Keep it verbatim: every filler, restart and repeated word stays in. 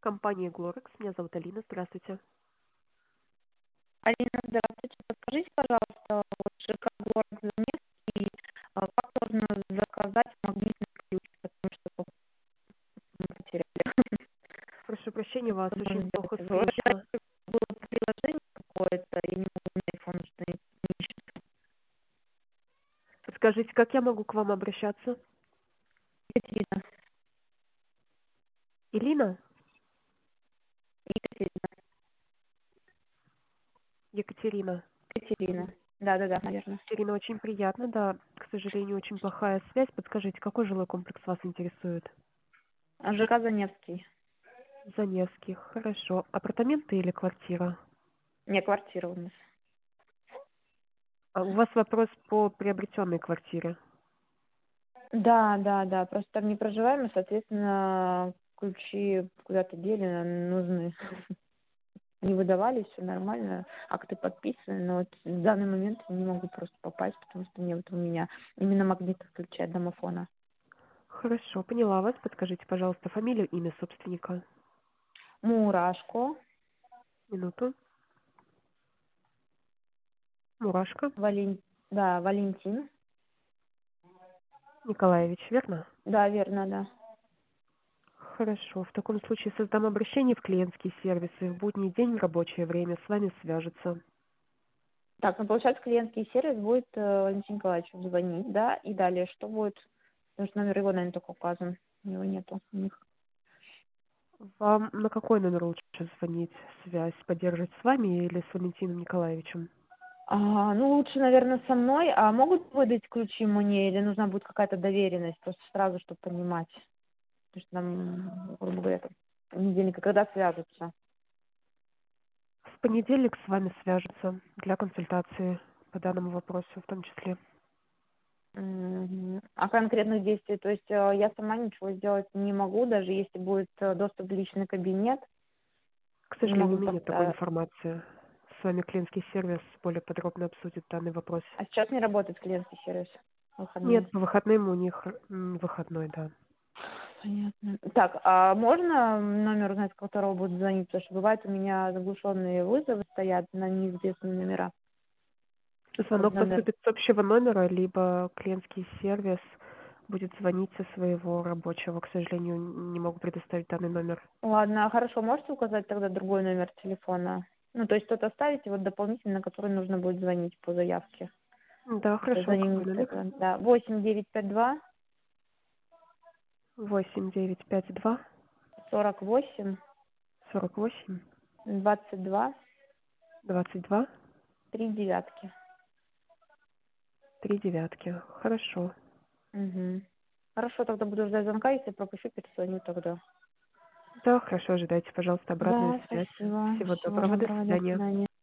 Компания Glorex. Меня зовут Алина. Здравствуйте. Алина, здравствуйте. Подскажите, пожалуйста, вот ЖК город Заместский, а, как можно заказать магнитный ключ, потому что мы потеряли. Прошу прощения, вас Что очень можно плохо сделать? Вроде слышно. было приложение какое-то, я не могу на iPhone установить. Подскажите, как я могу к вам обращаться? Екатерина. Ирина? Екатерина. Екатерина. Екатерина. Да, да, да, наверное. Екатерина, очень приятно, да. К сожалению, очень плохая связь. Подскажите, какой жилой комплекс вас интересует? ЖК Заневский. Заневский. Хорошо. Апартаменты или квартира? Не, квартира у нас. А у вас вопрос по приобретенной квартире. Да, да, да. Просто там не проживаем, и, соответственно, ключи куда-то дели, нам нужны. Не выдавали, все нормально, акты подписаны, но вот в данный момент я не могу просто попасть, потому что нет у меня именно магнитных ключей от домофона. Хорошо, поняла вас. Подскажите, пожалуйста, фамилию, имя собственника. Мурашко, Минуту. Мурашко. Вален... да, Валентин. Николаевич, верно? Да, верно, да. Хорошо. В таком случае создам обращение в клиентский сервис, и в будний день в рабочее время с вами свяжутся. Так, ну получается, клиентский сервис будет э, Валентин Николаевич звонить, да, и далее что будет? Потому что номер его, наверное, только указан. У него нету у них. Вам на какой номер лучше звонить? Связь поддерживать с вами или с Валентином Николаевичем? А, ну, лучше, наверное, со мной. А могут выдать ключи мне или нужна будет какая-то доверенность? Просто сразу, чтобы понимать. Потому что нам, грубо говоря, там, понедельника, когда свяжутся. В понедельник с вами свяжутся для консультации по данному вопросу в том числе. Мгм. А конкретных действий, то есть э, я сама ничего сделать не могу, даже если будет э, доступ в личный кабинет, К не сожалению, могу у меня нет такой как-то... информации. С вами клиентский сервис более подробно обсудит данный вопрос. А сейчас не работает клиентский сервис в выходные. Нет, по выходным у них м, выходной, да. Понятно. Так, а можно номер узнать, с которого будут звонить? Потому что бывает у меня заглушенные вызовы стоят на неизвестные номера. Какой Звонок номер? поступит с общего номера, либо клиентский сервис будет звонить со своего рабочего. К сожалению, не могу предоставить данный номер. Ладно, хорошо, можете указать тогда другой номер телефона? Ну, то есть тот оставите, вот дополнительно, на который нужно будет звонить по заявке. Да, Это хорошо. Какой звонить, номер? это, да, восемь девять пять два Восемь девять пять два сорок восемь сорок восемь двадцать два двадцать два три девятки. три девятки. Хорошо. Угу. Хорошо, тогда буду ждать звонка, если пропущу, перезвоню тогда. Да, хорошо. Ожидайте, пожалуйста, обратную Да, связь. спасибо. Всего Всего доброго. До доброго, до свидания. свидания.